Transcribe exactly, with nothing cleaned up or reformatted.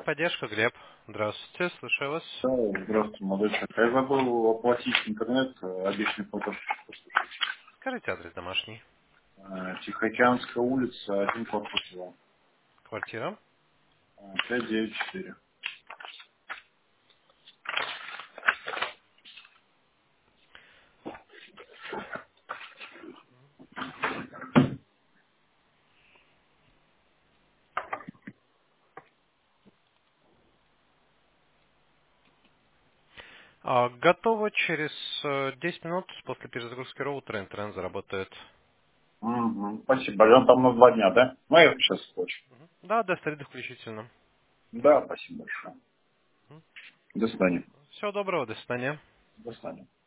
техподдержка, Глеб. Здравствуйте, слушаю вас. Да, здравствуйте, молодой человек. Я забыл оплатить интернет, э, обещанный платеж. Скажите адрес домашний. Э, Тихоокеанская улица, один корпус два. Квартира. Э, пять девять четыре. А, готово через э, десять минут после перезагрузки роутера интернет заработает. Мгм, спасибо. Он там на два дня, да? Ну, я сейчас хочу. Да, до среды включительно. Да, спасибо большое. До свидания. Всего доброго, до свидания. До свидания.